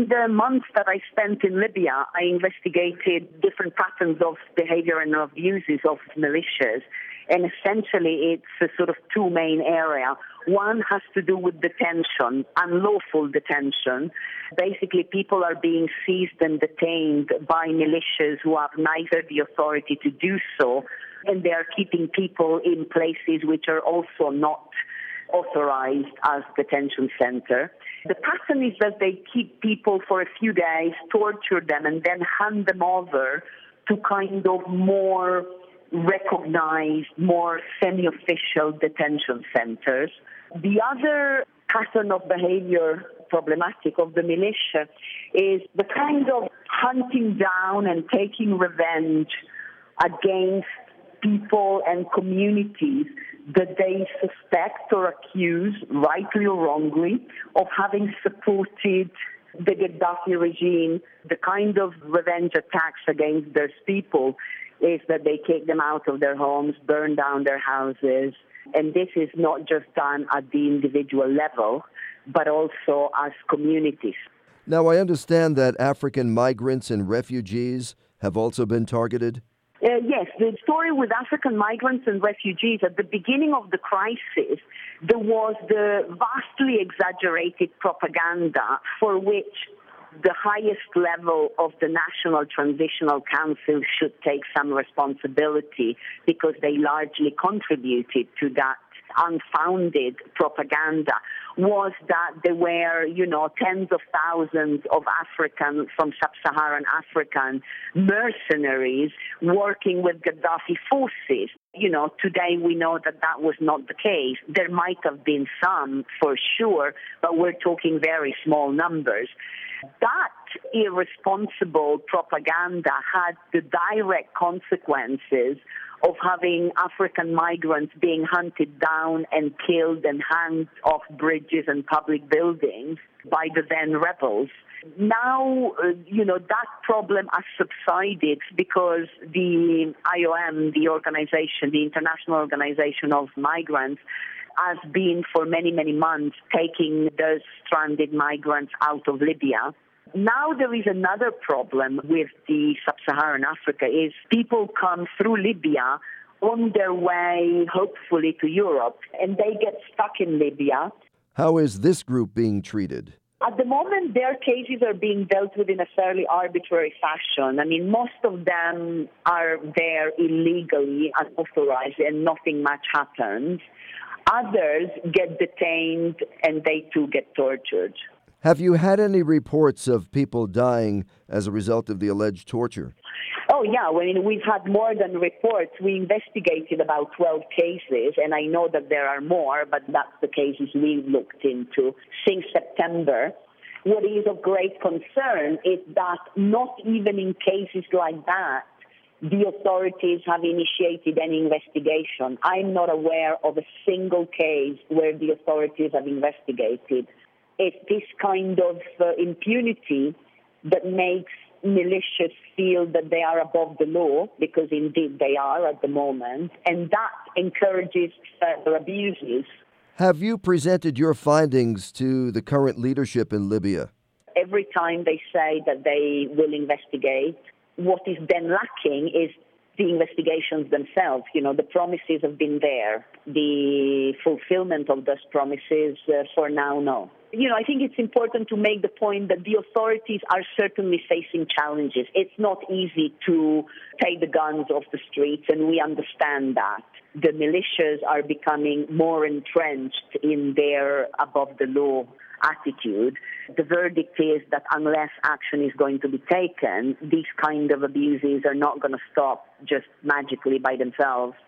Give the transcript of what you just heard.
In the months that I spent in Libya, I investigated different patterns of behavior and abuses of militias. And essentially, it's a sort of two main areas. One has to do with detention, unlawful detention. Basically, people are being seized and detained by militias who have neither the authority to do so, and they are keeping people in places which are also not authorized as detention center. The pattern is that they keep people for a few days, torture them, and then hand them over to kind of more recognized, more semi-official detention centers. The other pattern of behavior problematic of the militia is the kind of hunting down and taking revenge against people and communities that they suspect or accuse, rightly or wrongly, of having supported the Gaddafi regime. The kind of revenge attacks against those people is that they kick them out of their homes, burn down their houses, and this is not just done at the individual level, but also as communities. Now, I understand that African migrants and refugees have also been targeted. Yes, the story with African migrants and refugees, at the beginning of the crisis, there was the vastly exaggerated propaganda for which the highest level of the National Transitional Council should take some responsibility because they largely contributed to that unfounded propaganda, was that there were, tens of thousands of African, from sub-Saharan African mercenaries working with Gaddafi forces. Today we know that that was not the case. There might have been some, for sure, but we're talking very small numbers. That irresponsible propaganda had the direct consequences of having African migrants being hunted down and killed and hanged off bridges and public buildings by the then rebels. Now, that problem has subsided because the IOM, the organization, the International Organization of Migrants, has been for many, many months taking those stranded migrants out of Libya. Now there is another problem with the sub-Saharan Africa is people come through Libya on their way, hopefully, to Europe, and they get stuck in Libya. How is this group being treated? At the moment, their cases are being dealt with in a fairly arbitrary fashion. I mean, most of them are there illegally, unauthorized, and nothing much happens. Others get detained, and they too get tortured. Have you had any reports of people dying as a result of the alleged torture? Oh, yeah. We've had more than reports. We investigated about 12 cases, and I know that there are more, but that's the cases we've looked into since September. What is of great concern is that not even in cases like that, the authorities have initiated any investigation. I'm not aware of a single case where the authorities have investigated. It's this kind of impunity that makes militias feel that they are above the law, because indeed they are at the moment, and that encourages further abuses. Have you presented your findings to the current leadership in Libya? Every time they say that they will investigate, what is then lacking is the investigations themselves. The promises have been there. The fulfillment of those promises, for now, no. I think it's important to make the point that the authorities are certainly facing challenges. It's not easy to take the guns off the streets, and we understand that. The militias are becoming more entrenched in their above-the-law attitude. The verdict is that unless action is going to be taken, these kind of abuses are not going to stop just magically by themselves.